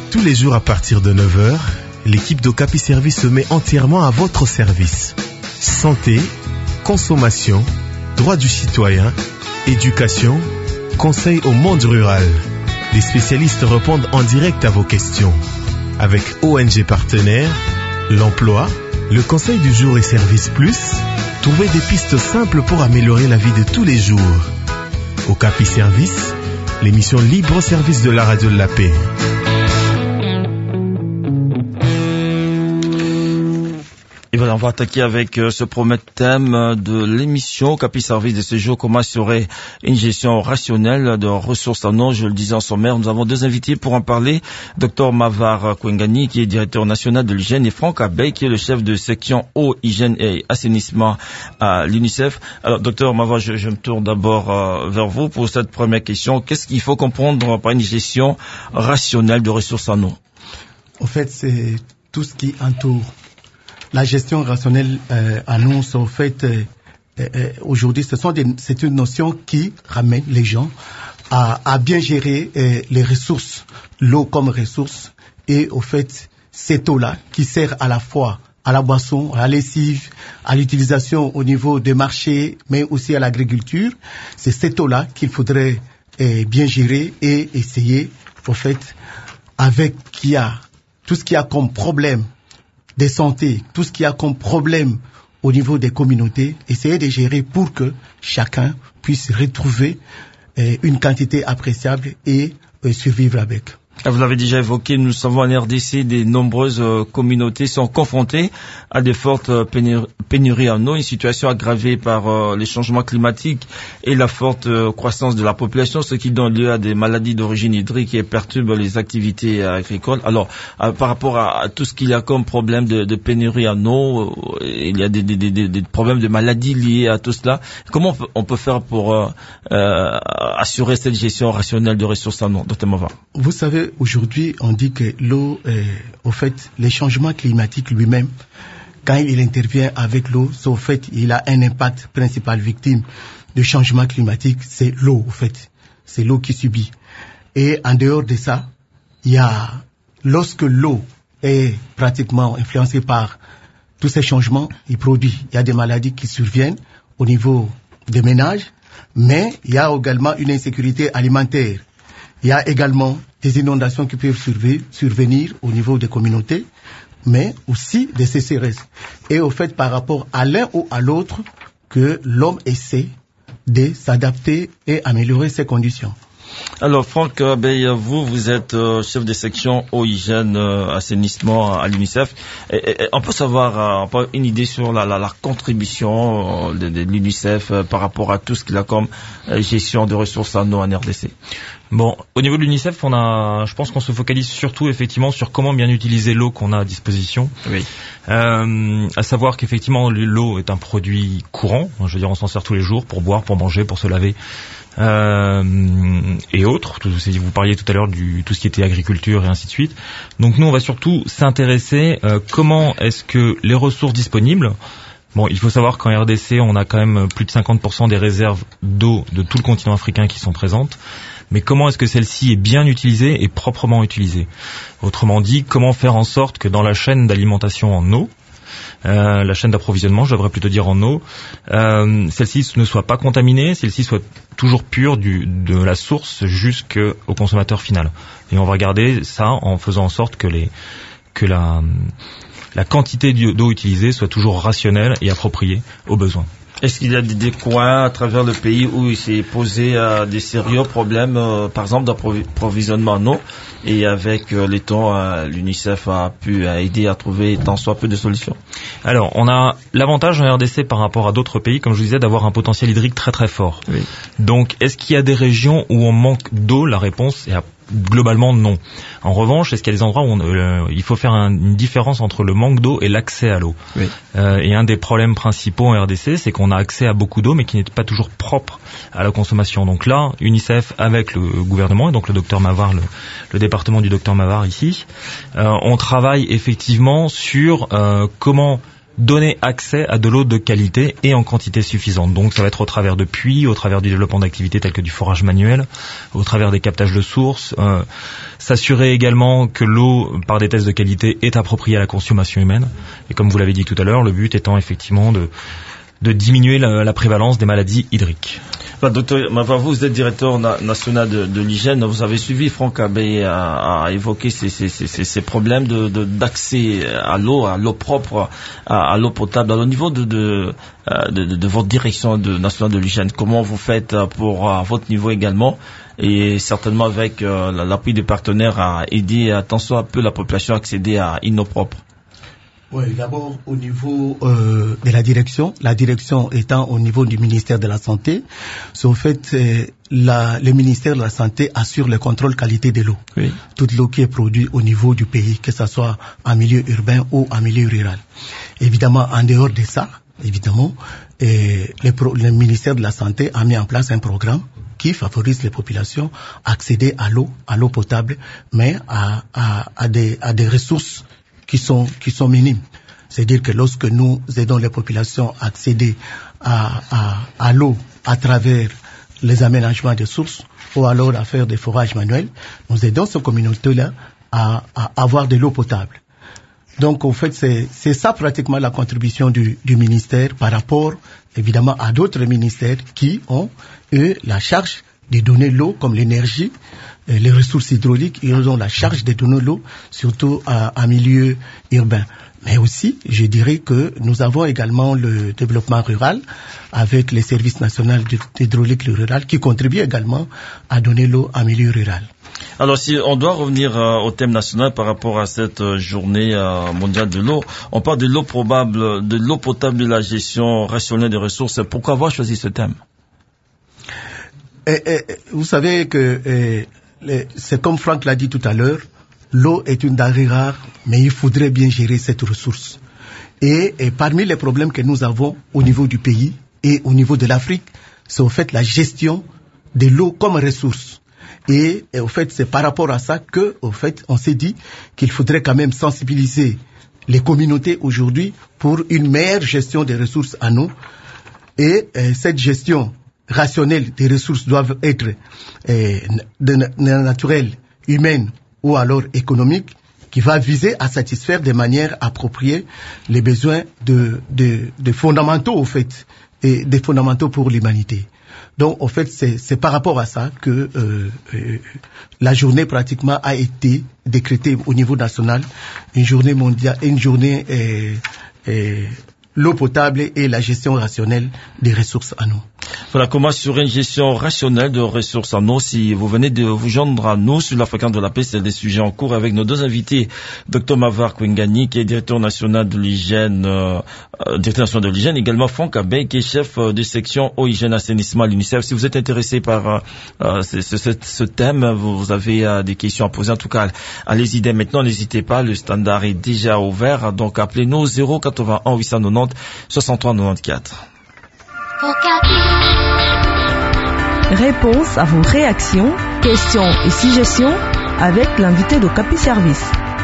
Tous les jours à partir de 9h, l'équipe d'Okapi Service se met entièrement à votre service. Santé, consommation, droits du citoyen, éducation, conseil au monde rural. Les spécialistes répondent en direct à vos questions. Avec ONG partenaires, l'emploi, le conseil du jour et Service Plus, trouvez des pistes simples pour améliorer la vie de tous les jours. Okapi Service, l'émission libre au service de la radio de la paix. Et voilà, on va attaquer avec ce premier thème de l'émission Okapi Service de ce jour. Comment assurer une gestion rationnelle de ressources en eau? Je le disais en sommaire, nous avons deux invités pour en parler. Dr Mavar Kwengani, qui est directeur national de l'hygiène, et Franck Abeille, qui est le chef de section eau, hygiène et assainissement à l'UNICEF. Alors, Dr Mavar, je me tourne d'abord vers vous pour cette première question. Qu'est-ce qu'il faut comprendre par une gestion rationnelle de ressources en eau? En fait, c'est tout ce qui entoure la gestion rationnelle annonce en fait aujourd'hui, c'est une notion qui ramène les gens à bien gérer les ressources, l'eau comme ressource, et au fait cette eau-là qui sert à la fois à la boisson, à la lessive, à l'utilisation au niveau des marchés, mais aussi à l'agriculture. C'est cette eau-là qu'il faudrait bien gérer et essayer, au fait, avec tout ce qu'il y a comme problème de santé, tout ce qu'il y a comme problème au niveau des communautés, essayer de gérer pour que chacun puisse retrouver une quantité appréciable et survivre avec. Vous l'avez déjà évoqué, nous savons en RDC, des nombreuses communautés sont confrontées à des fortes pénuries en eau, une situation aggravée par les changements climatiques et la forte croissance de la population, ce qui donne lieu à des maladies d'origine hydrique et perturbe les activités agricoles. Alors, par rapport à tout ce qu'il y a comme problème de pénurie en eau, il y a des problèmes de maladies liés à tout cela. Comment on peut faire pour assurer cette gestion rationnelle de ressources en eau, Dr Mavar? Vous savez, aujourd'hui, on dit que l'eau, au fait, les changements climatiques lui-même, quand il intervient avec l'eau, au fait, il a un impact principal victime du changement climatique, c'est l'eau, au fait. C'est l'eau qui subit. Et en dehors de ça, lorsque l'eau est pratiquement influencée par tous ces changements, il y a des maladies qui surviennent au niveau des ménages, mais il y a également une insécurité alimentaire. Il y a également des inondations qui peuvent survenir au niveau des communautés, mais aussi des sécheresses. Et au fait, par rapport à l'un ou à l'autre, que l'homme essaie de s'adapter et améliorer ses conditions. Alors, Franck Abeille, vous êtes chef de section eau, hygiène, assainissement à l'UNICEF. Et on peut savoir une idée sur la contribution de l'UNICEF par rapport à tout ce qu'il a comme gestion de ressources en eau en RDC? Bon, au niveau de l'UNICEF, je pense qu'on se focalise surtout effectivement sur comment bien utiliser l'eau qu'on a à disposition. Oui. À savoir qu'effectivement l'eau est un produit courant. Je veux dire, on s'en sert tous les jours pour boire, pour manger, pour se laver. Et autres. Vous parliez tout à l'heure du tout ce qui était agriculture et ainsi de suite. Donc nous, on va surtout s'intéresser comment est-ce que les ressources disponibles. Bon, il faut savoir qu'en RDC, on a quand même plus de 50% des réserves d'eau de tout le continent africain qui sont présentes. Mais comment est-ce que celle-ci est bien utilisée et proprement utilisée? Autrement dit, comment faire en sorte que dans la chaîne d'alimentation en eau, la chaîne d'approvisionnement, je devrais plutôt dire en eau, celle-ci ne soit pas contaminée, celle-ci soit toujours pure de la source jusqu'au consommateur final. Et on va regarder ça en faisant en sorte que la quantité d'eau utilisée soit toujours rationnelle et appropriée aux besoins. Est-ce qu'il y a des coins à travers le pays où il s'est posé des sérieux problèmes, par exemple d'approvisionnement en eau, et avec les temps, l'UNICEF a pu aider à trouver tant soit peu de solutions? Alors, on a l'avantage en RDC par rapport à d'autres pays, comme je vous disais, d'avoir un potentiel hydrique très très fort. Oui. Donc, est-ce qu'il y a des régions où on manque d'eau? La réponse est globalement non. En revanche, est-ce qu'il y a des endroits où il faut faire une différence entre le manque d'eau et l'accès à l'eau? Oui. Et un des problèmes principaux en RDC, c'est qu'on a accès à beaucoup d'eau, mais qui n'est pas toujours propre à la consommation. Donc là, UNICEF avec le gouvernement, et donc le docteur Mavar, le département du docteur Mavar ici, on travaille effectivement sur comment donner accès à de l'eau de qualité et en quantité suffisante. Donc ça va être au travers de puits, au travers du développement d'activités telles que du forage manuel, au travers des captages de sources, s'assurer également que l'eau, par des tests de qualité, est appropriée à la consommation humaine. Et comme vous l'avez dit tout à l'heure, le but étant effectivement de diminuer la prévalence des maladies hydriques. Docteur Mavar, vous êtes directeur national de l'hygiène. Vous avez suivi Franck Abey à évoquer ces problèmes d'accès à l'eau propre, à l'eau potable. Alors, au niveau de votre direction nationale de l'hygiène, comment vous faites à votre niveau également, et certainement avec l'appui des partenaires, à aider tant soit peu la population à accéder à une eau propre? Oui, d'abord au niveau de la direction étant au niveau du ministère de la Santé, c'est au fait le ministère de la Santé assure le contrôle qualité de l'eau. Oui. Toute l'eau qui est produite au niveau du pays, que ce soit en milieu urbain ou en milieu rural. Évidemment, en dehors de ça, le ministère de la Santé a mis en place un programme qui favorise les populations à accéder à l'eau potable, mais à des ressources qui sont minimes. C'est-à-dire que lorsque nous aidons les populations à accéder à l'eau à travers les aménagements de sources ou alors à faire des forages manuels, nous aidons ces communautés-là à avoir de l'eau potable. Donc, en fait, c'est ça pratiquement la contribution du ministère par rapport, évidemment, à d'autres ministères qui ont, eux, la charge de donner l'eau comme l'énergie, les ressources hydrauliques, ils ont la charge de donner l'eau, surtout en milieu urbain. Mais aussi, je dirais que nous avons également le développement rural avec les services nationaux d'hydraulique rurale qui contribuent également à donner l'eau en milieu rural. Alors, si on doit revenir au thème national par rapport à cette journée mondiale de l'eau, on parle de l'eau probable, de l'eau potable, de la gestion rationnelle des ressources. Pourquoi avoir choisi ce thème? Vous savez que c'est comme Franck l'a dit tout à l'heure, l'eau est une denrée rare, mais il faudrait bien gérer cette ressource. Et parmi les problèmes que nous avons au niveau du pays et au niveau de l'Afrique, c'est au fait la gestion de l'eau comme ressource. Et au fait, c'est par rapport à ça que, au fait, on s'est dit qu'il faudrait quand même sensibiliser les communautés aujourd'hui pour une meilleure gestion des ressources en eau. Et cette gestion rationnelle des ressources doivent être naturelles, humaines ou alors économiques, qui va viser à satisfaire de manière appropriée les besoins de fondamentaux, au fait, et des fondamentaux pour l'humanité. Donc, en fait, c'est par rapport à ça que la journée pratiquement a été décrétée au niveau national, une journée mondiale, une journée l'eau potable et la gestion rationnelle des ressources en eau. Voilà, comment assurer une gestion rationnelle de ressources en eau. Si vous venez de vous joindre à nous sur la fréquence de la paix, c'est des sujets en cours avec nos deux invités, Dr Mavar Kwengani, qui est directeur national de l'hygiène, également Franck Abey, qui est chef de section eau, hygiène, assainissement à l'UNICEF. Si vous êtes intéressé par ce thème, vous avez des questions à poser. En tout cas, allez-y dès maintenant, n'hésitez pas, le standard est déjà ouvert. Donc appelez-nous 081 890 63 94. Réponse à vos réactions, questions et suggestions avec l'invité d'Okapi Service.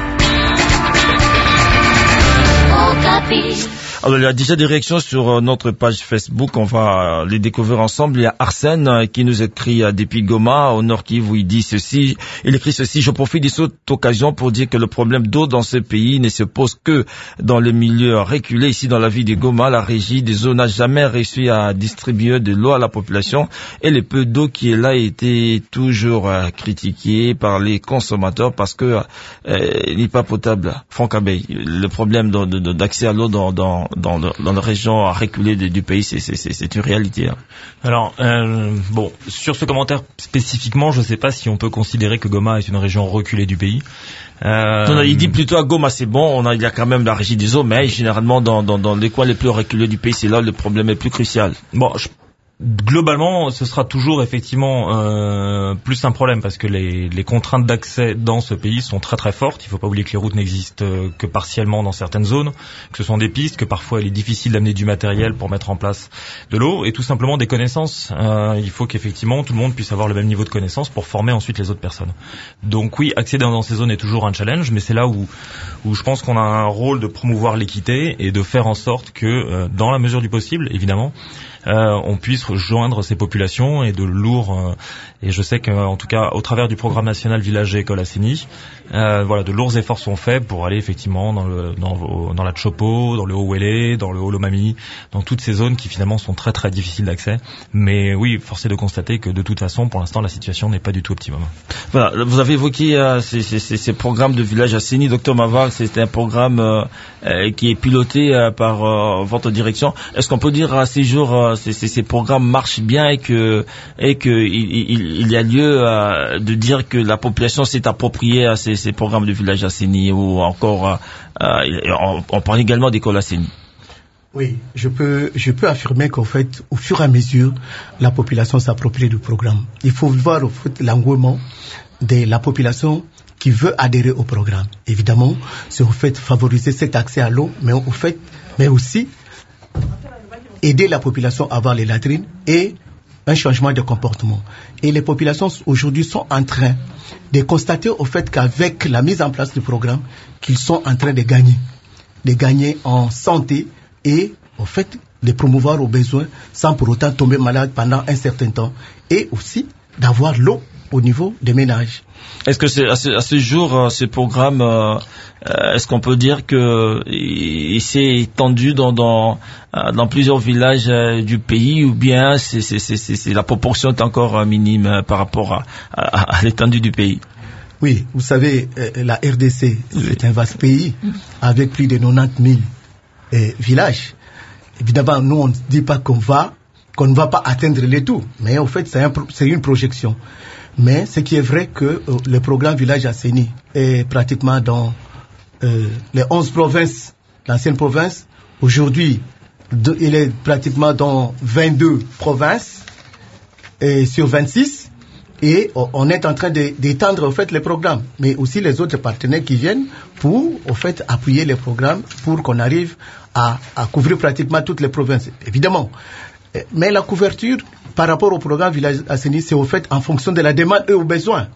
Alors, il y a déjà des réactions sur notre page Facebook, on va les découvrir ensemble. Il y a Arsène qui nous écrit depuis Goma, au Nord Kivu, il dit ceci, il écrit ceci: je profite de cette occasion pour dire que le problème d'eau dans ce pays ne se pose que dans le milieu reculé. Ici, dans la ville de Goma, la régie des eaux n'a jamais réussi à distribuer de l'eau à la population, et le peu d'eau qui est là a été toujours critiqué par les consommateurs parce que il n'est pas potable. Franck Abey, le problème d'accès à l'eau dans la région reculée du pays, c'est une réalité. Hein. Alors, bon, sur ce commentaire spécifiquement, je ne sais pas si on peut considérer que Goma est une région reculée du pays. Non, il dit plutôt à Goma, c'est bon, il y a quand même la régie des eaux, mais généralement dans les coins les plus reculés du pays, c'est là où le problème est plus crucial. Bon, Globalement, ce sera toujours effectivement plus un problème parce que les contraintes d'accès dans ce pays sont très très fortes. Il ne faut pas oublier que les routes n'existent que partiellement dans certaines zones, que ce sont des pistes, que parfois il est difficile d'amener du matériel pour mettre en place de l'eau et tout simplement des connaissances. Il faut qu'effectivement tout le monde puisse avoir le même niveau de connaissances pour former ensuite les autres personnes. Donc oui, accéder dans ces zones est toujours un challenge, mais c'est là où je pense qu'on a un rôle de promouvoir l'équité et de faire en sorte que, dans la mesure du possible, évidemment, on puisse rejoindre ces populations et de lourds et je sais qu'en tout cas au travers du programme national Village et École Assaini, de lourds efforts sont faits pour aller effectivement dans la Chopo, dans le Haut-Ouélé, dans le Haut-Lomami, dans toutes ces zones qui finalement sont très très difficiles d'accès. Mais oui, force est de constater que de toute façon pour l'instant la situation n'est pas du tout optimum. Voilà, vous avez évoqué ces programmes de Village Assaini, Dr Mavard, c'est un programme qui est piloté par votre direction. Est-ce qu'on peut dire à ces jours ces programmes marchent bien et que il y a lieu de dire que la population s'est appropriée à ces programmes de Village Assaini ou encore on parle également d'école Assaini? Oui, je peux affirmer qu'en fait, au fur et à mesure, la population s'approprie du programme. Il faut voir au fait l'engouement de la population qui veut adhérer au programme. Évidemment, c'est au fait favoriser cet accès à l'eau, mais aussi aider la population à avoir les latrines et un changement de comportement. Et les populations aujourd'hui sont en train de constater au fait qu'avec la mise en place du programme, qu'ils sont en train de gagner en santé et au fait de promouvoir aux besoins sans pour autant tomber malade pendant un certain temps et aussi d'avoir l'eau au niveau des ménages. Est-ce que c'est à ce jour, ce programme, est-ce qu'on peut dire que il s'est étendu dans plusieurs villages du pays ou bien c'est la proportion est encore minime par rapport à l'étendue du pays? Oui, vous savez, la RDC, c'est un vaste pays avec plus de 90 000 villages. Évidemment, nous, on ne dit pas qu'on ne va pas atteindre les tout, mais en fait, c'est une projection. Mais ce qui est vrai que le programme Village Assaini est pratiquement dans les 11 provinces, l'ancienne province. Aujourd'hui, il est pratiquement dans 22 provinces sur 26. Et on est en train d'étendre en fait les programmes, mais aussi les autres partenaires qui viennent pour en fait appuyer les programmes pour qu'on arrive à couvrir pratiquement toutes les provinces. Évidemment. Mais la couverture par rapport au programme Village Assaini, c'est au fait en fonction de la demande et aux besoins.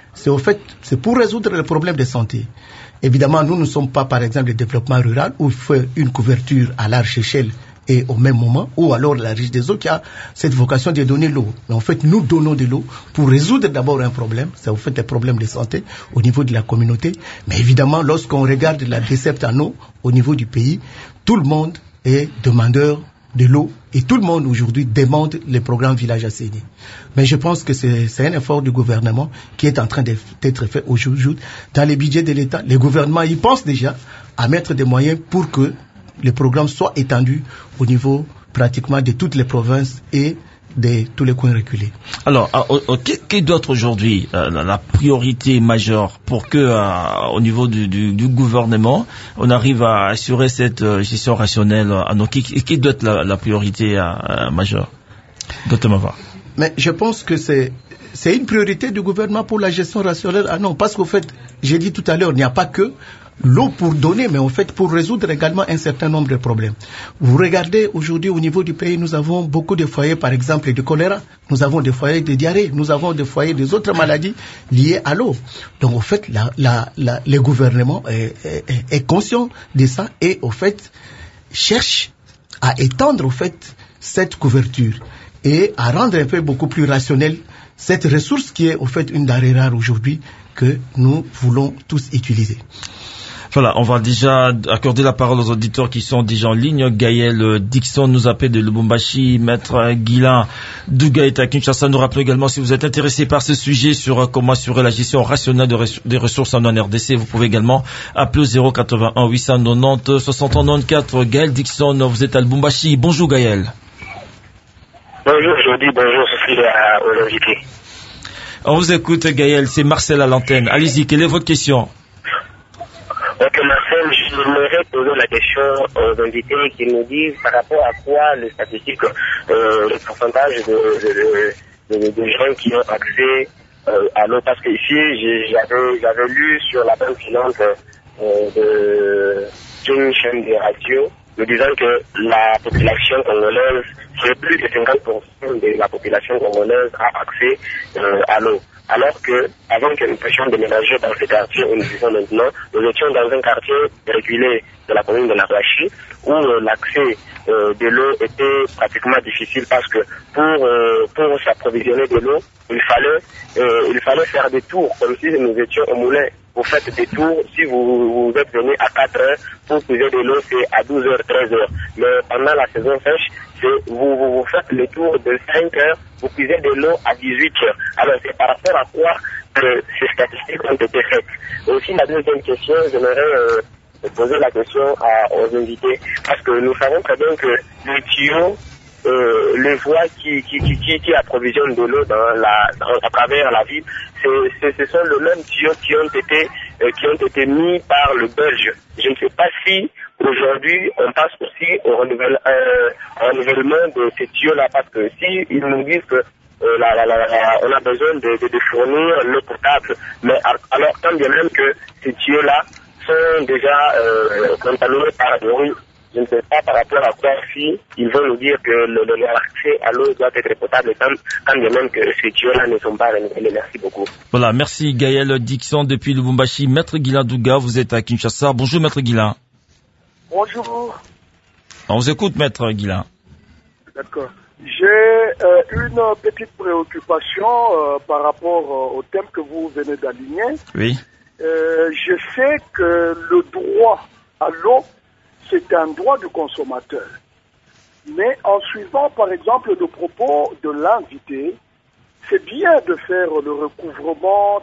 C'est pour résoudre les problèmes de santé. Évidemment, nous ne sommes pas, par exemple, le développement rural où il faut une couverture à large échelle et au même moment, ou alors la riche des eaux qui a cette vocation de donner l'eau. Mais en fait, nous donnons de l'eau pour résoudre d'abord un problème, c'est au fait des problèmes de santé au niveau de la communauté. Mais évidemment, lorsqu'on regarde la desserte en eau au niveau du pays, tout le monde est demandeur de l'eau et tout le monde aujourd'hui demande le programme Village Assaini. Mais je pense que c'est un effort du gouvernement qui est en train d'être fait aujourd'hui. Dans les budgets de l'État, le gouvernement y pense déjà à mettre des moyens pour que le programme soit étendu au niveau pratiquement de toutes les provinces et de tous les coins reculés. Alors, qu'est-ce d'autre aujourd'hui la priorité majeure pour que, au niveau du gouvernement, on arrive à assurer cette gestion rationnelle à nos qui doit être la priorité majeure? Dr Mavard. Mais je pense que c'est une priorité du gouvernement pour la gestion rationnelle. Ah non, parce qu'au fait, j'ai dit tout à l'heure, il n'y a pas que l'eau pour donner, mais en fait pour résoudre également un certain nombre de problèmes. Vous regardez aujourd'hui au niveau du pays, nous avons beaucoup de foyers, par exemple de choléra, nous avons des foyers de diarrhée, nous avons des foyers des autres maladies liées à l'eau. Donc en fait, le gouvernement est conscient de ça et en fait cherche à étendre en fait cette couverture et à rendre un peu beaucoup plus rationnelle cette ressource qui est en fait une denrée rare aujourd'hui que nous voulons tous utiliser. Voilà, on va déjà accorder la parole aux auditeurs qui sont déjà en ligne. Gaël Dixon nous appelle de Lubumbashi, Maître Guilain Dougaïta à Kinshasa nous rappelle également si vous êtes intéressé par ce sujet sur comment assurer la gestion rationnelle des ressources en RDC, vous pouvez également appeler 081 890 694. Gaël Dixon, vous êtes à Lubumbashi. Bonjour Gaël. Bonjour Jody, bonjour Cécile aux invités. On vous écoute Gaël, c'est Marcel à l'antenne. Allez-y, quelle est votre question? Ok, Marcel, j'aimerais poser la question aux invités qui nous disent par rapport à quoi les statistiques, le pourcentage de gens qui ont accès à l'eau. Parce que ici, j'avais lu sur la bande filante d'une chaîne de radio, nous disant que la population congolaise, c'est plus de 50% de la population congolaise a accès à l'eau. Alors que, avant que nous puissions déménager dans ce quartier où nous vivons maintenant, nous étions dans un quartier reculé de la commune de Narachi, où l'accès de l'eau était pratiquement difficile parce que pour s'approvisionner de l'eau, il fallait faire des tours, comme si nous étions au moulin. Vous faites des tours, si vous êtes venu à 4 heures, pour puiser de l'eau, c'est à 12 heures, 13 heures. Mais pendant la saison sèche, vous faites le tour de 5 heures, vous puisez de l'eau à 18 heures. Alors c'est par rapport à quoi que ces statistiques ont été faites. Aussi, la deuxième question, j'aimerais poser la question aux invités, parce que nous savons très bien que les tuyaux, les voies qui approvisionnent de l'eau à travers la ville, ce sont les mêmes tuyaux qui ont été mis par le Belge. Je ne sais pas si aujourd'hui on passe aussi au renouvellement de ces tuyaux-là, parce que si ils nous disent que on a besoin de fournir l'eau potable, mais alors tant bien même que ces tuyaux-là sont déjà contaminés par le riz. Je ne sais pas par rapport à quoi si ils vont nous dire que l'accès à l'eau doit être potable quand bien même que ces tuyaux-là ne sont pas renouvelés. Merci beaucoup. Voilà, merci Gaël Dixon depuis Lubumbashi. Maître Guilain Douga, vous êtes à Kinshasa. Bonjour Maître Guilain. Bonjour. On vous écoute Maître Guilain. D'accord. J'ai une petite préoccupation par rapport au thème que vous venez d'aligner. Oui. Je sais que le droit à l'eau, c'est un droit du consommateur. Mais en suivant, par exemple, le propos de l'invité, c'est bien de faire le recouvrement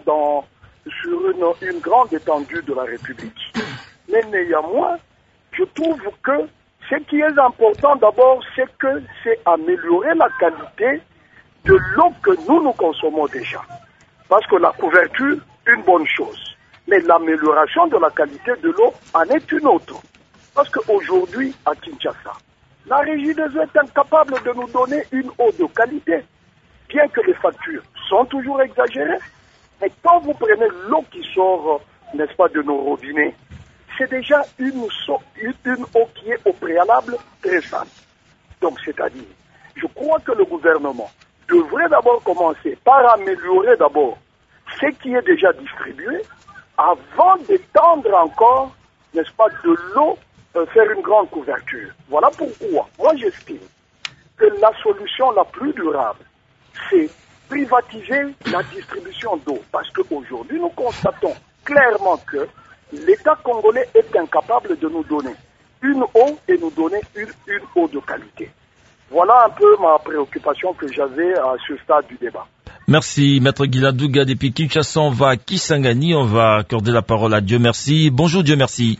sur une grande étendue de la République. Mais néanmoins, je trouve que ce qui est important d'abord, c'est améliorer la qualité de l'eau que nous consommons déjà. Parce que la couverture, une bonne chose. Mais l'amélioration de la qualité de l'eau en est une autre. Parce qu'aujourd'hui, à Kinshasa, la Régie des eaux est incapable de nous donner une eau de qualité. Bien que les factures sont toujours exagérées, mais quand vous prenez l'eau qui sort, n'est-ce pas, de nos robinets, c'est déjà une eau qui est au préalable très sale. Donc, c'est-à-dire, je crois que le gouvernement devrait d'abord commencer par améliorer d'abord ce qui est déjà distribué avant d'étendre encore, n'est-ce pas, de l'eau, faire une grande couverture. Voilà pourquoi, moi j'estime que la solution la plus durable, c'est privatiser la distribution d'eau. Parce qu'aujourd'hui, nous constatons clairement que l'État congolais est incapable de nous donner une eau et nous donner une eau de qualité. Voilà un peu ma préoccupation que j'avais à ce stade du débat. Merci, Maître Guilain Douga depuis Kinshasa. On va à Kisangani, on va accorder la parole à Dieu merci. Bonjour Dieu merci.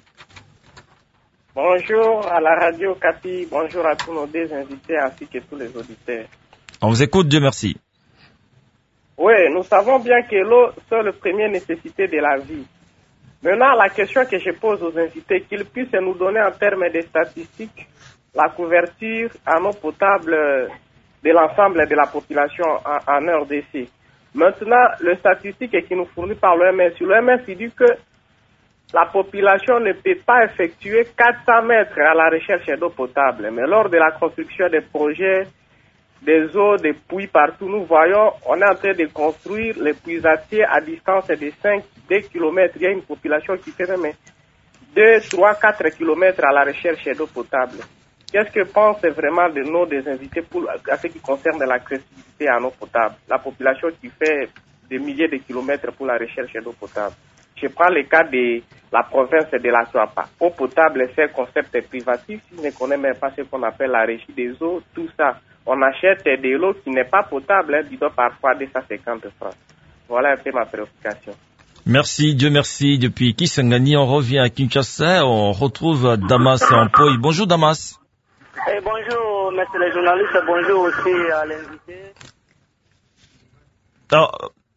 Bonjour à la radio Capi, bonjour à tous nos deux invités ainsi que tous les auditeurs. On vous écoute, Dieu merci. Oui, nous savons bien que l'eau, c'est la première nécessité de la vie. Maintenant, la question que je pose aux invités, qu'ils puissent nous donner en termes de statistiques la couverture en eau potable de l'ensemble de la population en RDC. Maintenant, le statistique qui nous fournit par l'OMS, l'OMS dit que la population ne peut pas effectuer 400 mètres à la recherche d'eau potable. Mais lors de la construction des projets, des eaux, des puits partout, nous voyons, on est en train de construire les puisatiers à distance de 2 km. Il y a une population qui fait même 2, 3, 4 km à la recherche d'eau potable. Qu'est-ce que pensent vraiment de nos des invités à ce qui concerne l'accessibilité à l'eau potable? La population qui fait des milliers de kilomètres pour la recherche d'eau potable. Je prends le cas de la province de la Soapa. Eau potable, c'est un concept privatif. Si on ne connaît même pas ce qu'on appelle la régie des eaux, tout ça, on achète de l'eau qui n'est pas potable, disons parfois 250 francs. Voilà un peu ma préoccupation. Merci, Dieu merci. Depuis Kisangani, on revient à Kinshasa. On retrouve Damas Ampoy. Bonjour Damas. Bonjour, monsieur le journaliste. Bonjour aussi à l'invité. Alors,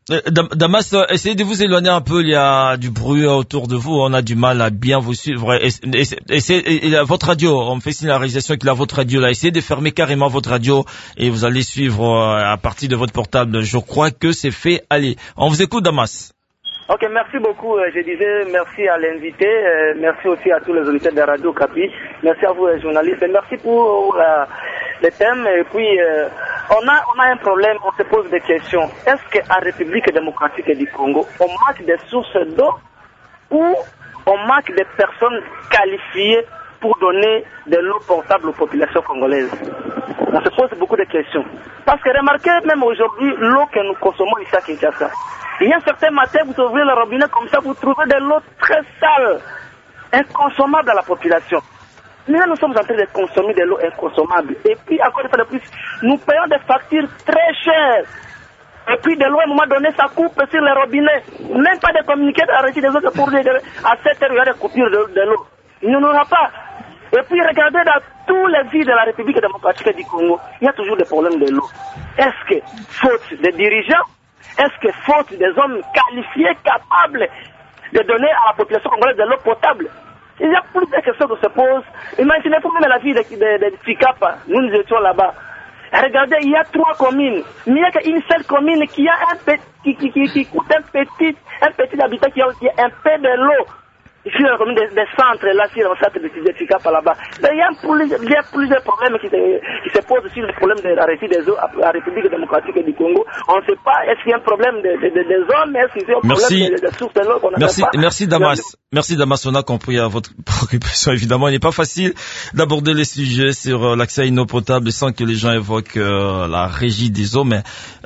Damas, essayez de vous éloigner un peu, il y a du bruit autour de vous, on a du mal à bien vous suivre. Essayez, votre radio, on me fait signe à la réalisation qu'il a votre radio là, essayez de fermer carrément votre radio et vous allez suivre à partir de votre portable. Je crois que c'est fait. Allez, on vous écoute, Damas. Ok, merci beaucoup. Je disais merci à l'invité, merci aussi à tous les auditeurs de Radio Okapi, merci à vous les journalistes, et merci pour le thème. Et puis, on a un problème, on se pose des questions. Est-ce qu'en République démocratique du Congo, on manque des sources d'eau ou on manque des personnes qualifiées pour donner de l'eau potable aux populations congolaises? On se pose beaucoup de questions. Parce que remarquez, même aujourd'hui, l'eau que nous consommons ici à Kinshasa, il y a un certain matin, vous ouvrez le robinet comme ça, vous trouvez de l'eau très sale, inconsommable à la population. Nous sommes en train de consommer de l'eau inconsommable. Et puis, encore une fois de plus, nous payons des factures très chères. Et puis, de l'eau, à un moment donné, ça coupe sur les robinets. Même pas de communiquer à la régie des eaux pour dire à 7 heures, il y a des coupures de l'eau. Il n'y en aura pas. Et puis, regardez dans tous les villes de la République démocratique du Congo, il y a toujours des problèmes de l'eau. Est-ce que faute des dirigeants? Est-ce que faute des hommes qualifiés, capables de donner à la population congolaise de l'eau potable? Il y a plusieurs questions qui se posent. Imaginez-vous même la ville de Tikapa, nous étions là-bas. Regardez, il y a 3 communes, mais il n'y a qu'une seule commune qui a qui coûte un petit habitat qui a un peu de l'eau. Ici, la commune des centres, là, sur le centre de Tikapa là-bas. Il y a plusieurs problèmes qui se posent sur le problème de la régie des eaux à la République démocratique du Congo. On ne sait pas, est-ce qu'il y a un problème des hommes, est-ce qu'il y a un problème des sources de l'eau qu'on ne sait pas. Merci Damas. Merci Damas, on a compris votre préoccupation. Évidemment, il n'est pas facile d'aborder les sujets sur l'accès à une eau potable sans que les gens évoquent la régie des eaux, mais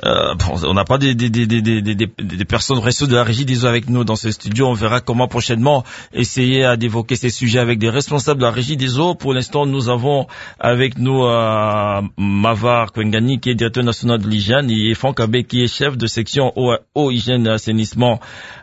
on n'a pas des personnes ressources de la régie des eaux avec nous dans ce studio. On verra comment prochainement essayer d'évoquer ces sujets avec des responsables de la régie des eaux. Pour l'instant, nous avons avec nous Mavar Kwengani, qui est directeur national de l'hygiène, et Franck Abbé, qui est chef de section eau, hygiène et assainissement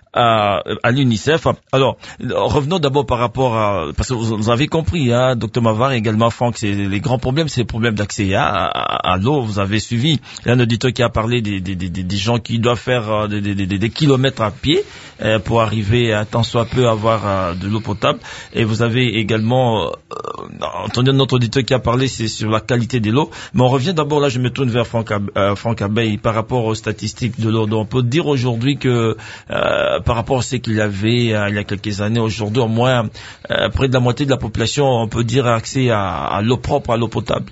à l'UNICEF. Alors, revenons d'abord par rapport à, parce que vous avez compris, hein, Dr Mavar et également Franck, c'est les grands problèmes, c'est le problème d'accès à l'eau. Vous avez suivi, il y a un auditeur qui a parlé des gens qui doivent faire des kilomètres à pied pour arriver à tant soit peu avoir de l'eau potable. Et vous avez également entendu un autre auditeur qui a parlé, c'est sur la qualité de l'eau. Mais on revient d'abord, là je me tourne vers Franck Abbé par rapport aux statistiques de l'eau. Donc on peut dire aujourd'hui que par rapport à ce qu'il y avait il y a quelques années, aujourd'hui au moins près de la moitié de la population, on peut dire, accès à l'eau propre, à l'eau potable.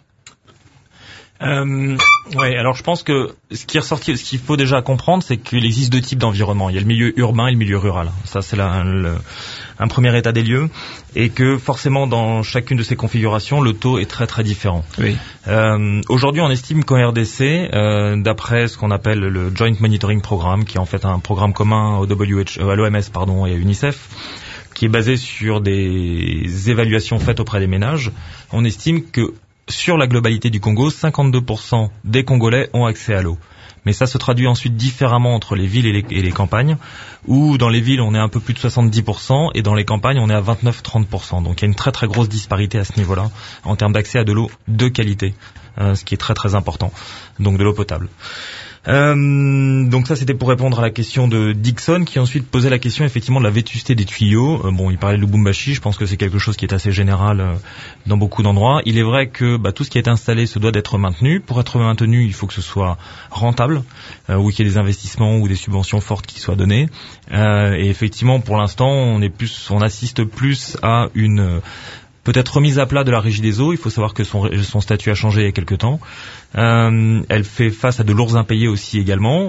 Ouais, alors je pense que ce qui est ressorti, ce qu'il faut déjà comprendre, c'est qu'il existe 2 types d'environnements. Il y a le milieu urbain et le milieu rural. Ça, c'est un premier état des lieux, et que forcément dans chacune de ces configurations, le taux est très très différent. Oui. Aujourd'hui, on estime qu'en RDC, d'après ce qu'on appelle le Joint Monitoring Programme, qui est en fait un programme commun à l'OMS et à UNICEF, qui est basé sur des évaluations faites auprès des ménages, on estime que sur la globalité du Congo, 52% des Congolais ont accès à l'eau. Mais ça se traduit ensuite différemment entre les villes et les campagnes, où dans les villes on est un peu plus de 70% et dans les campagnes on est à 29-30%. Donc il y a une très très grosse disparité à ce niveau-là en termes d'accès à de l'eau de qualité, ce qui est très très important, donc de l'eau potable. Donc ça c'était pour répondre à la question de Dixon, qui ensuite posait la question effectivement de la vétusté des tuyaux. Bon, il parlait de Lubumbashi, je pense que c'est quelque chose qui est assez général dans beaucoup d'endroits. Il est vrai que tout ce qui est installé se doit d'être maintenu. Pour être maintenu, il faut que ce soit rentable, ou qu'il y ait des investissements ou des subventions fortes qui soient données. Et effectivement, pour l'instant, on assiste plus à une peut-être remise à plat de la régie des eaux. Il faut savoir que son statut a changé il y a quelque temps. Elle fait face à de lourds impayés aussi également.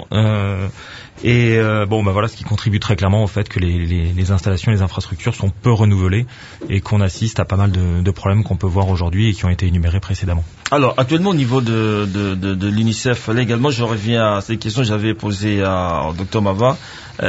Voilà, ce qui contribue très clairement au fait que les installations, les infrastructures sont peu renouvelées et qu'on assiste à pas mal de problèmes qu'on peut voir aujourd'hui et qui ont été énumérés précédemment. Alors, actuellement, au niveau de l'UNICEF, là également, je reviens à ces questions que j'avais posées au Dr Mava.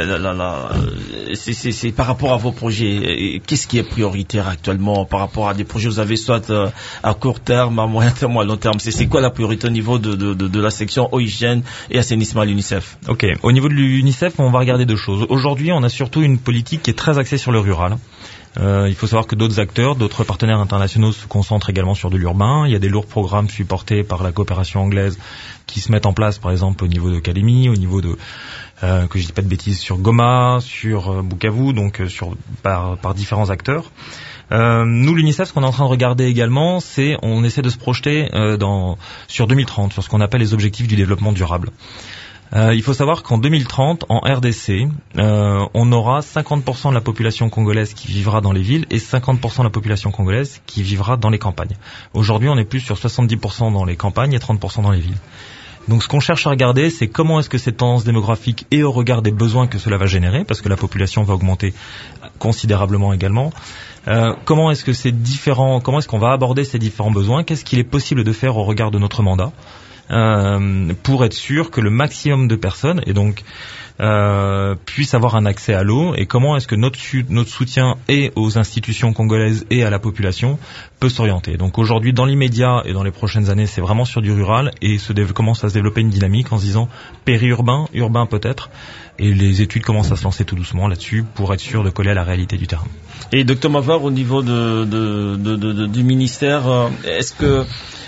C'est par rapport à vos projets. Qu'est-ce qui est prioritaire actuellement par rapport à des projets que vous avez soit à court terme, à moyen terme ou à long terme? C'est quoi la priorité êtes au niveau de la section eau, hygiène et assainissement à l'UNICEF. Ok. Au niveau de l'UNICEF, on va regarder deux choses. Aujourd'hui, on a surtout une politique qui est très axée sur le rural. Il faut savoir que d'autres acteurs, d'autres partenaires internationaux se concentrent également sur de l'urbain. Il y a des lourds programmes supportés par la coopération anglaise qui se mettent en place, par exemple, au niveau de Calémie, au niveau de, que je dis pas de bêtises, sur Goma, sur Bukavu, donc par différents acteurs. Nous, l'UNICEF, ce qu'on est en train de regarder également, c'est on essaie de se projeter sur 2030, sur ce qu'on appelle les objectifs du développement durable. Il faut savoir qu'en 2030, en RDC, on aura 50% de la population congolaise qui vivra dans les villes et 50% de la population congolaise qui vivra dans les campagnes. Aujourd'hui, on est plus sur 70% dans les campagnes et 30% dans les villes. Donc ce qu'on cherche à regarder, c'est comment est-ce que cette tendance démographique et au regard des besoins que cela va générer, parce que la population va augmenter considérablement également, comment est-ce que c'est différent, comment est-ce qu'on va aborder ces différents besoins, qu'est-ce qu'il est possible de faire au regard de notre mandat, pour être sûr que le maximum de personnes et donc puissent avoir un accès à l'eau, et comment est-ce que notre soutien et aux institutions congolaises et à la population peut s'orienter. Donc aujourd'hui, dans l'immédiat et dans les prochaines années, c'est vraiment sur du rural et commence à se développer une dynamique en se disant périurbain, urbain peut-être, et les études commencent à se lancer tout doucement là-dessus pour être sûr de coller à la réalité du terrain. Et Dr Mavard, au niveau du ministère, est-ce que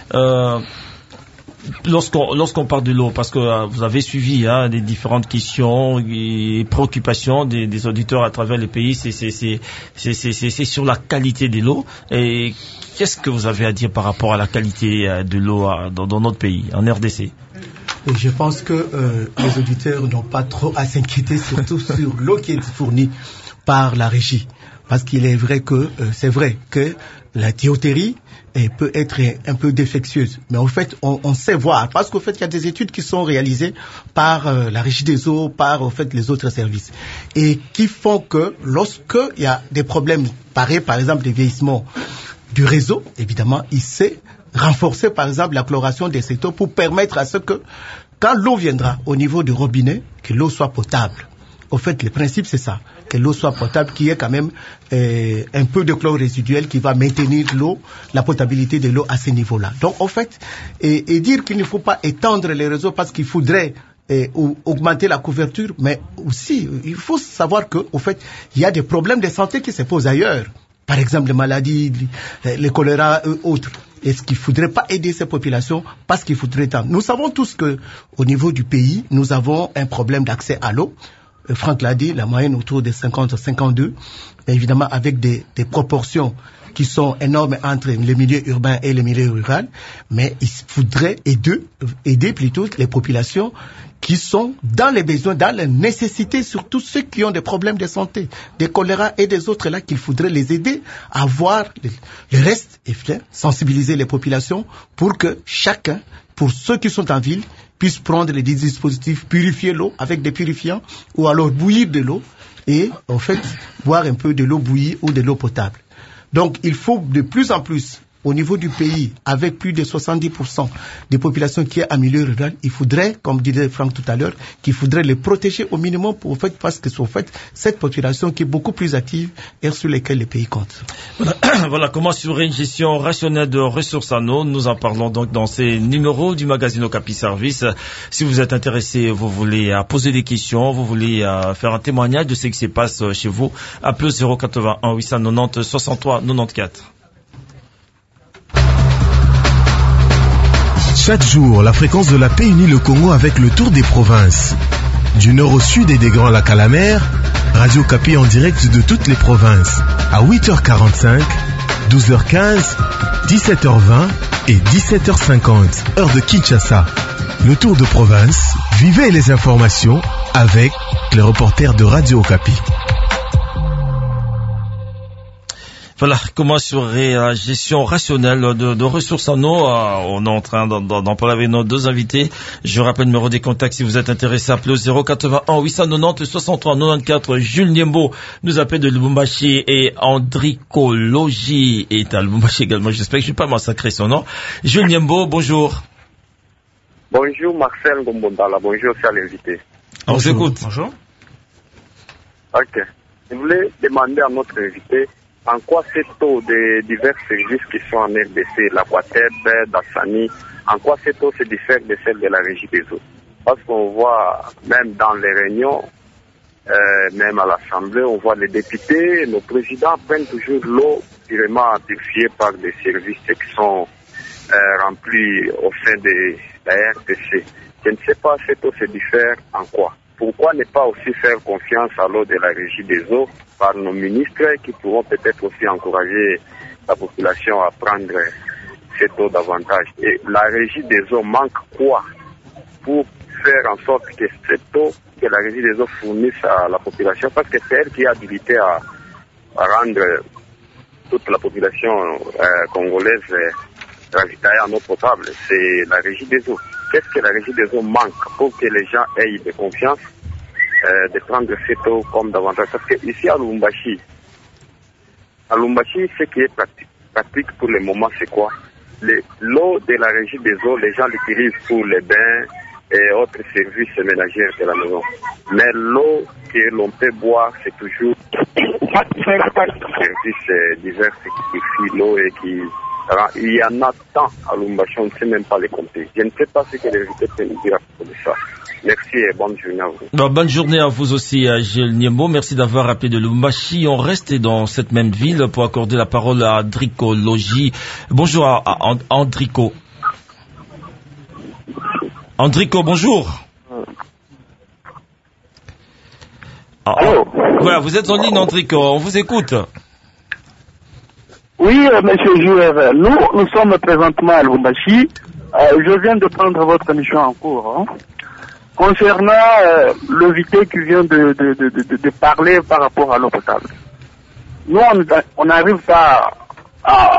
lorsqu'on parle de l'eau, parce que vous avez suivi les différentes questions et préoccupations des auditeurs à travers les pays, c'est sur la qualité de l'eau. Et qu'est-ce que vous avez à dire par rapport à la qualité de l'eau dans notre pays, en RDC? Et je pense que les auditeurs n'ont pas trop à s'inquiéter, surtout sur l'eau qui est fournie par la régie. Parce qu'il est vrai que c'est vrai que la tuyauterie peut être un peu défectueuse. Mais en fait, on sait voir. Parce qu'en fait, il y a des études qui sont réalisées par la Régie des eaux, par en fait les autres services. Et qui font que lorsqu'il y a des problèmes pareils, par exemple des vieillissements du réseau, évidemment, il sait renforcer par exemple la chloration des secteurs pour permettre à ce que, quand l'eau viendra au niveau du robinet, que l'eau soit potable. Au fait, le principe, c'est ça, que l'eau soit potable, qu'il y ait quand même un peu de chlore résiduel qui va maintenir l'eau, la potabilité de l'eau à ce niveau-là. Donc, en fait, et dire qu'il ne faut pas étendre les réseaux parce qu'il faudrait augmenter la couverture, mais aussi, il faut savoir que, au fait, il y a des problèmes de santé qui se posent ailleurs. Par exemple, les maladies, les choléra, autres. Est-ce qu'il ne faudrait pas aider ces populations parce qu'il faudrait tant. Nous savons tous que, au niveau du pays, nous avons un problème d'accès à l'eau. Franck l'a dit, la moyenne autour de 50-52, évidemment avec des proportions qui sont énormes entre les milieux urbains et les milieux ruraux, mais il faudrait aider plutôt les populations qui sont dans les besoins, dans les nécessités, surtout ceux qui ont des problèmes de santé, des choléra et des autres là, qu'il faudrait les aider à voir le reste et sensibiliser les populations pour que chacun, pour ceux qui sont en ville, puisse prendre les dispositifs, purifier l'eau avec des purifiants ou alors bouillir de l'eau et en fait boire un peu de l'eau bouillie ou de l'eau potable. Donc il faut de plus en plus au niveau du pays, avec plus de 70% des populations qui est en milieu rural, il faudrait, comme disait Franck tout à l'heure, qu'il faudrait les protéger au minimum pour, en fait, parce que c'est en fait cette population qui est beaucoup plus active et sur laquelle les pays comptent. Voilà comment assurer une gestion rationnelle de ressources en eau. Nous en parlons donc dans ces numéros du magazine Okapi Service. Si vous êtes intéressé, vous voulez poser des questions, vous voulez faire un témoignage de ce qui se passe chez vous, appelez 081 890 63 94. Chaque jour, la fréquence de la paix unit le Congo avec le tour des provinces. Du nord au sud et des Grands Lacs à la mer, Radio Okapi en direct de toutes les provinces. À 8h45, 12h15, 17h20 et 17h50, heure de Kinshasa. Le tour de province, vivez les informations avec les reporters de Radio Okapi. Voilà, comment assurer la gestion rationnelle de ressources en eau. On est en train d'en parler avec nos deux invités. Je rappelle le numéro des contacts si vous êtes intéressé, appelez au 081 890 63 94. Jules Niembo nous appelle de Lubumbashi et Andricologie est à Lubumbashi également. J'espère que je ne vais pas massacrer son nom. Jules Niembo, bonjour. Bonjour Marcel Gombondala, bonjour, c'est à l'invité. On vous écoute. Bonjour. Ok. Je voulais demander à notre invité en quoi cette eau des divers services qui sont en RDC, l'Aquateb, Dassani, en quoi cette eau se diffère de celle de la régie des eaux? Parce qu'on voit, même dans les réunions, même à l'Assemblée, on voit les députés, nos présidents prennent toujours l'eau directement purifiée par des services qui sont remplis au sein de la RDC. Je ne sais pas cette eau se diffère en quoi. Pourquoi ne pas aussi faire confiance à l'eau de la régie des eaux par nos ministres qui pourront peut-être aussi encourager la population à prendre cette eau davantage. Et la régie des eaux manque quoi pour faire en sorte que cette eau que la régie des eaux fournisse à la population, parce que c'est elle qui est habilitée à rendre toute la population congolaise ravitaillée en eau potable. C'est la régie des eaux. Qu'est-ce que la régie des eaux manque pour que les gens aient de confiance de prendre cette eau comme davantage? Parce que ici à Lubumbashi, ce qui est pratique pour le moment, c'est quoi? L'eau de la régie des eaux, les gens l'utilisent pour les bains et autres services ménagers de la maison. Mais l'eau que l'on peut boire, c'est toujours services divers qui purifient l'eau et qui... Alors, il y en a tant à Lubumbashi, on ne sait même pas les compter. Je ne sais pas ce que les invités peuvent nous dire à propos de ça. Merci et bonne journée à vous. Bonne journée à vous aussi, Gilles Niembo. Merci d'avoir appelé de Lubumbashi. On reste dans cette même ville pour accorder la parole à Andrico Logi. Bonjour à Andrico. Andrico, bonjour. Allô? Voilà, vous êtes en ligne, Andrico. On vous écoute. Oui, monsieur Jouer, nous sommes présentement à Lubumbashi. Je viens de prendre votre émission en cours. Hein. Concernant l'invité qui vient de parler par rapport à l'eau potable. Nous, on n'arrive pas à...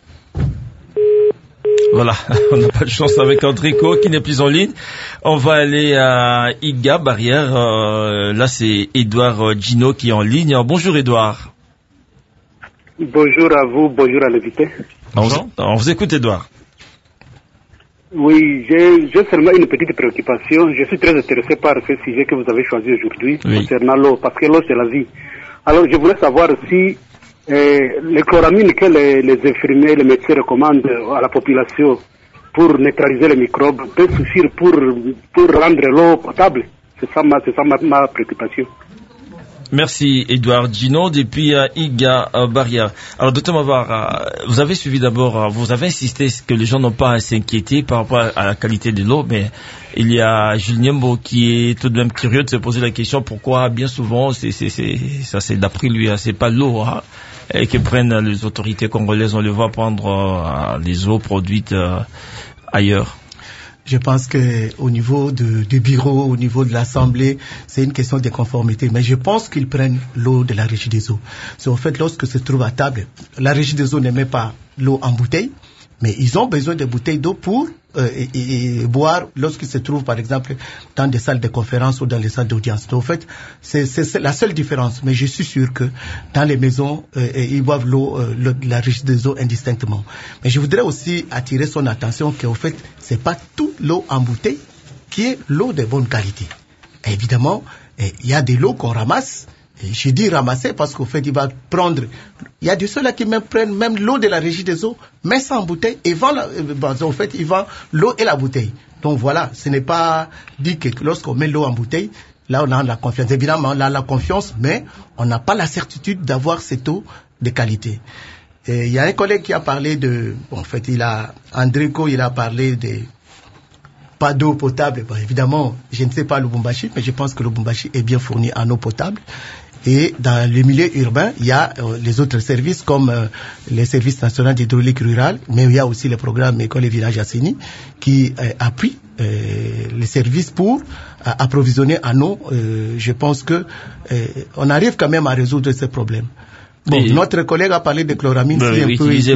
Voilà, on n'a pas de chance avec Andrico qui n'est plus en ligne. On va aller à Iga, Barrière. Là, c'est Edouard Gino qui est en ligne. Bonjour, Edouard. Bonjour à vous, bonjour à l'invité. On vous écoute, Edouard. Oui, j'ai seulement une petite préoccupation. Je suis très intéressé par ce sujet que vous avez choisi aujourd'hui concernant l'eau, parce que l'eau, c'est la vie. Alors, je voulais savoir si les chloramines que les infirmiers, les médecins recommandent à la population pour neutraliser les microbes peut suffire pour rendre l'eau potable. C'est ça ma préoccupation. Merci Edouard Gino depuis Iga Barrière. Alors docteur Mavar, vous avez suivi d'abord, vous avez insisté que les gens n'ont pas à s'inquiéter par rapport à la qualité de l'eau, mais il y a Gilles Niembo qui est tout de même curieux de se poser la question pourquoi bien souvent c'est d'après lui, c'est pas l'eau et que prennent les autorités congolaises, on les voit prendre les eaux produites ailleurs. Je pense que au niveau du bureau, au niveau de l'Assemblée, c'est une question de conformité. Mais je pense qu'ils prennent l'eau de la régie des eaux. C'est en fait lorsque se trouve à table, la régie des eaux ne met pas l'eau en bouteille, mais ils ont besoin de bouteilles d'eau pour boire lorsqu'ils se trouvent, par exemple, dans des salles de conférence ou dans les salles d'audience. Donc, en fait, c'est la seule différence. Mais je suis sûr que dans les maisons, ils boivent l'eau, la régie des eaux indistinctement. Mais je voudrais aussi attirer son attention qu'en fait, c'est pas toute l'eau en bouteille qui est l'eau de bonne qualité. Et évidemment, il y a des lots qu'on ramasse. Et je dis ramasser parce qu'au fait, il va prendre. Il y a de ceux-là qui même prennent même l'eau de la régie des eaux, mettent ça en bouteille et vendent. En fait, ils vendent l'eau et la bouteille. Donc voilà, ce n'est pas dit que lorsqu'on met l'eau en bouteille, là on a la confiance. Évidemment, on a la confiance, mais on n'a pas la certitude d'avoir cette eau de qualité. Et il y a un collègue qui a parlé de. En fait, Andrico, il a parlé de. Pas d'eau potable. Bon, évidemment, je ne sais pas Lubumbashi, mais je pense que Lubumbashi est bien fourni en eau potable. Et dans le milieu urbain, il y a les autres services comme les services nationaux d'hydraulique rurale, mais il y a aussi le programme École et Village Asseni qui appuie les services pour approvisionner en eau. Je pense que on arrive quand même à résoudre ces problèmes. Bon, notre collègue a parlé de chloramine, c'est un peu utilisé.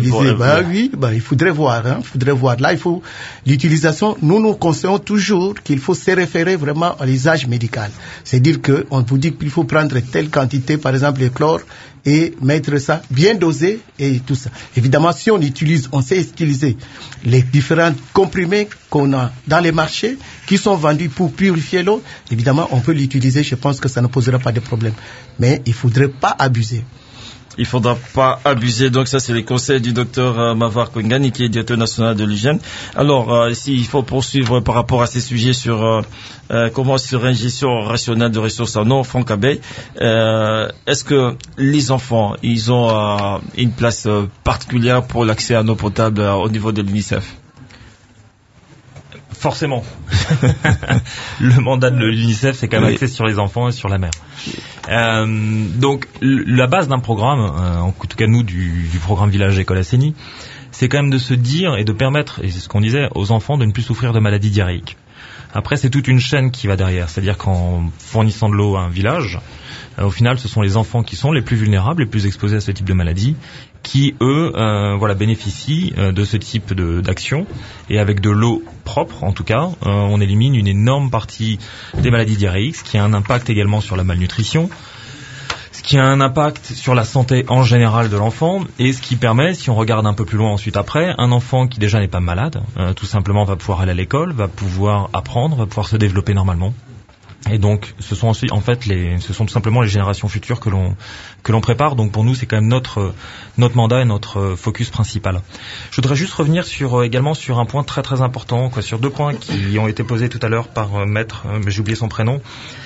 Il faudrait voir, Là, il faut l'utilisation. Nous conseillons toujours qu'il faut se référer vraiment à l'usage médical. C'est-à-dire qu'on vous dit qu'il faut prendre telle quantité, par exemple, de chlore, et mettre ça bien dosé et tout ça. Évidemment, si on sait utiliser les différents comprimés qu'on a dans les marchés, qui sont vendus pour purifier l'eau, évidemment, on peut l'utiliser. Je pense que ça ne posera pas de problème. Mais il faudrait pas abuser. Il faudra pas abuser. Donc ça, c'est les conseils du docteur Mavar Kongani, qui est directeur national de l'hygiène. Alors, s'il faut poursuivre par rapport à ces sujets sur comment assurer une gestion rationnelle de ressources en eau, Franck Abeille, est-ce que les enfants, ils ont une place particulière pour l'accès à l'eau potable au niveau de l'UNICEF? Forcément. Le mandat de l'UNICEF, c'est quand même axé sur les enfants et sur la mer. Donc, la base d'un programme, en tout cas nous, du programme Village École Asseni, c'est quand même de se dire et de permettre, et c'est ce qu'on disait, aux enfants de ne plus souffrir de maladies diarrhéiques. Après, c'est toute une chaîne qui va derrière. C'est-à-dire qu'en fournissant de l'eau à un village, au final, ce sont les enfants qui sont les plus vulnérables, les plus exposés à ce type de maladie, qui, eux, bénéficient de ce type d'action. Et avec de l'eau propre, en tout cas, on élimine une énorme partie des maladies diarrhéiques, ce qui a un impact également sur la malnutrition, ce qui a un impact sur la santé en général de l'enfant, et ce qui permet, si on regarde un peu plus loin ensuite après, un enfant qui déjà n'est pas malade, tout simplement va pouvoir aller à l'école, va pouvoir apprendre, va pouvoir se développer normalement. Et donc, ce sont ensuite, en fait, ce sont tout simplement les générations futures que l'on prépare. Donc, pour nous, c'est quand même notre mandat et notre focus principal. Je voudrais juste revenir également sur un point très très important, sur deux points qui ont été posés tout à l'heure par Maître, mais j'ai oublié son prénom.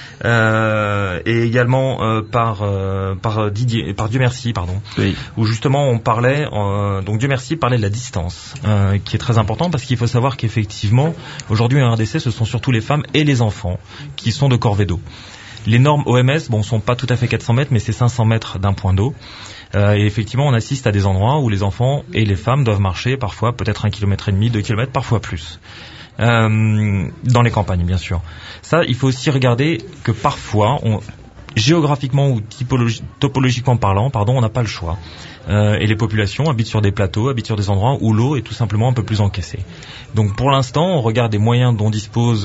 Et également par Dieu merci, oui. Où justement on parlait, donc Dieu merci parlait de la distance, qui est très important parce qu'il faut savoir qu'effectivement aujourd'hui en RDC ce sont surtout les femmes et les enfants qui sont de corvée d'eau. Les normes OMS, sont pas tout à fait 400 mètres, mais c'est 500 mètres d'un point d'eau. Et effectivement, on assiste à des endroits où les enfants et les femmes doivent marcher parfois peut-être 1,5 km, 2 km, parfois plus. Dans les campagnes, bien sûr. Ça, il faut aussi regarder que parfois, géographiquement ou topologiquement parlant, on n'a pas le choix. Et les populations habitent sur des plateaux, habitent sur des endroits où l'eau est tout simplement un peu plus encaissée. Donc pour l'instant, on regarde des moyens dont disposent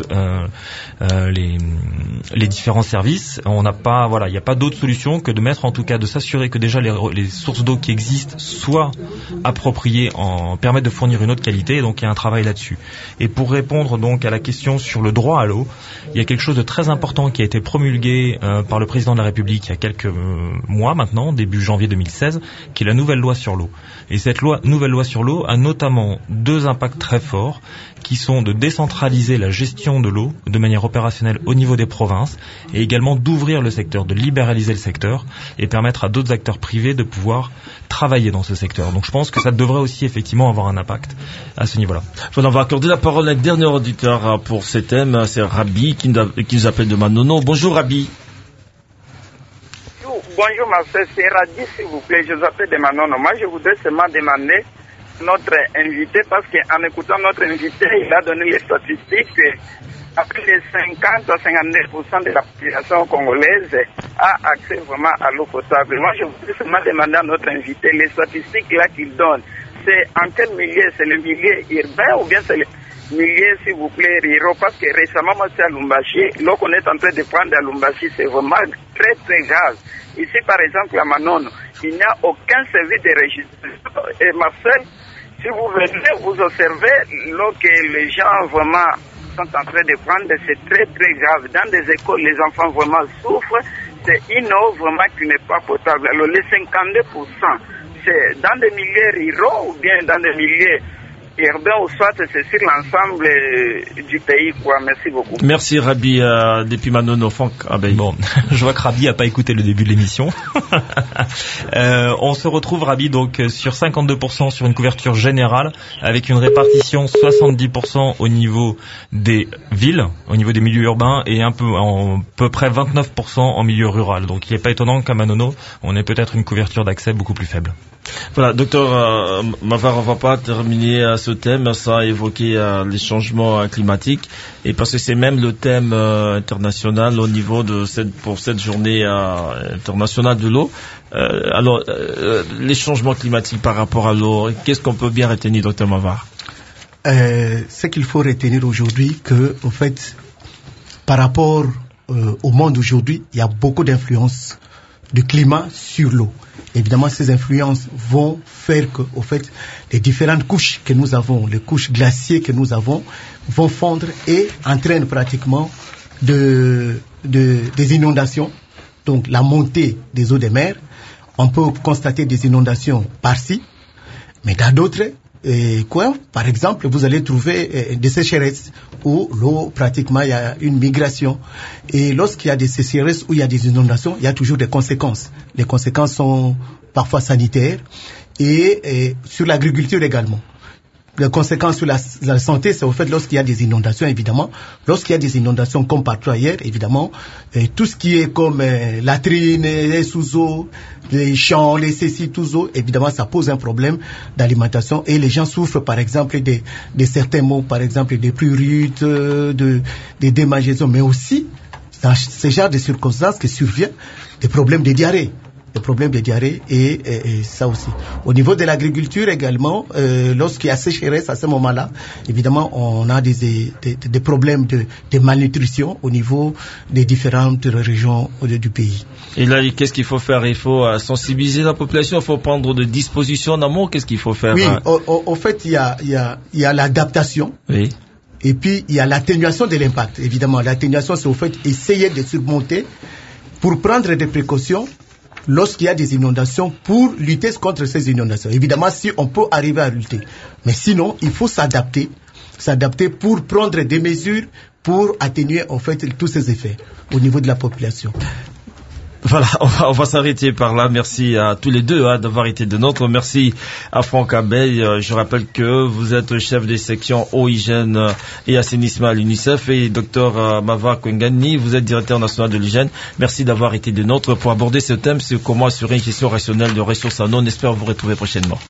les différents services. On n'a pas, il n'y a pas d'autre solution que de mettre, en tout cas, de s'assurer que déjà les sources d'eau qui existent soient appropriées, permettent de fournir une eau de qualité. Et donc il y a un travail là-dessus. Et pour répondre donc à la question sur le droit à l'eau, il y a quelque chose de très important qui a été promulgué par le président de la République il y a quelques mois maintenant, début janvier 2016, qui est la nouvelle loi sur l'eau. Et cette nouvelle loi sur l'eau a notamment deux impacts très forts, qui sont de décentraliser la gestion de l'eau de manière opérationnelle au niveau des provinces, et également d'ouvrir le secteur, de libéraliser le secteur, et permettre à d'autres acteurs privés de pouvoir travailler dans ce secteur. Donc je pense que ça devrait aussi effectivement avoir un impact à ce niveau-là. Voilà, on va accorder la parole à un dernier auditeur pour ces thèmes, c'est Rabi qui nous appelle de Manono. Bonjour Rabi. Bonjour Marcel, c'est Radi s'il vous plaît, je vous appelle de Manono. Moi je voudrais seulement demander notre invité, parce qu'en écoutant notre invité, il a donné les statistiques que après les 50 à 59% de la population congolaise a accès vraiment à l'eau potable. Moi je voudrais seulement demander à notre invité, les statistiques là qu'il donne, c'est en quel milieu? C'est le milieu urbain ou bien c'est le milieu, s'il vous plaît, ruraux? Parce que récemment, moi, c'est à Lumbashi, l'eau qu'on est en train de prendre à Lumbashi, c'est vraiment très très grave. Ici, par exemple, à Manon, il n'y a aucun service de registre. Et Marcel, si vous venez, vous observez l'eau que les gens vraiment sont en train de prendre, c'est très très grave. Dans des écoles, les enfants vraiment souffrent. C'est une eau vraiment qui n'est pas potable. Alors, les 52%, c'est dans des milieux ruraux ou bien dans des milieux urbains ou soit c'est sur l'ensemble du pays, quoi. Merci beaucoup. Merci Rabi, depuis Manono, Franck Abeille. Bon, je vois que Rabi a pas écouté le début de l'émission. On se retrouve, Rabi, donc sur 52% sur une couverture générale, avec une répartition 70% au niveau des villes, au niveau des milieux urbains, et à peu près 29% en milieu rural. Donc il n'est pas étonnant qu'à Manono, on ait peut-être une couverture d'accès beaucoup plus faible. Voilà, docteur Mavar, on va pas terminer ce thème sans évoquer les changements climatiques, et parce que c'est même le thème international au niveau de cette journée internationale de l'eau. Alors, les changements climatiques par rapport à l'eau, qu'est-ce qu'on peut bien retenir, docteur Mavar? Ce qu'il faut retenir aujourd'hui, que, au fait, par rapport au monde aujourd'hui, il y a beaucoup d'influences du climat sur l'eau. Évidemment, ces influences vont faire que, au fait, les différentes couches que nous avons, les couches glaciaires que nous avons, vont fondre et entraînent pratiquement des inondations. Donc, la montée des eaux des mers. on peut constater des inondations par-ci, mais dans d'autres coins, par exemple, vous allez trouver des sécheresses où l'eau, pratiquement, il y a une migration. Et lorsqu'il y a des sécheresses où il y a des inondations, il y a toujours des conséquences. Les conséquences sont parfois sanitaires et sur l'agriculture également. Les conséquences sur la santé, c'est au fait lorsqu'il y a des inondations, évidemment. Lorsqu'il y a des inondations comme partout ailleurs, évidemment, tout ce qui est comme latrines, les sous-eaux, les champs, les ceci, tous eaux, évidemment, ça pose un problème d'alimentation et les gens souffrent, par exemple, de certains maux, par exemple, des prurites, des démangeaisons, mais aussi, dans ce genre de circonstances que survient des problèmes de diarrhée. Des problèmes de diarrhée et ça aussi. Au niveau de l'agriculture également, lorsqu'il y a sécheresse à ce moment-là, évidemment, on a des problèmes de malnutrition au niveau des différentes régions du pays. Et là, qu'est-ce qu'il faut faire? Il faut sensibiliser la population, il faut prendre des dispositions en amont. Qu'est-ce qu'il faut faire? Oui, au fait, il y a l'adaptation. Oui. Et puis, il y a l'atténuation de l'impact. Évidemment, l'atténuation, c'est au fait essayer de surmonter pour prendre des précautions lorsqu'il y a des inondations pour lutter contre ces inondations. Évidemment, si on peut arriver à lutter. Mais sinon, il faut s'adapter pour prendre des mesures pour atténuer en fait tous ces effets au niveau de la population. Voilà, on va s'arrêter par là. Merci à tous les deux d'avoir été de nôtres. Merci à Franck Abeille. Je rappelle que vous êtes chef des sections eau, hygiène et assainissement à l'UNICEF et Dr Mava Kwengani, vous êtes directeur national de l'hygiène. Merci d'avoir été de nôtres pour aborder ce thème, c'est comment assurer une gestion rationnelle de ressources en eau. On espère vous retrouver prochainement.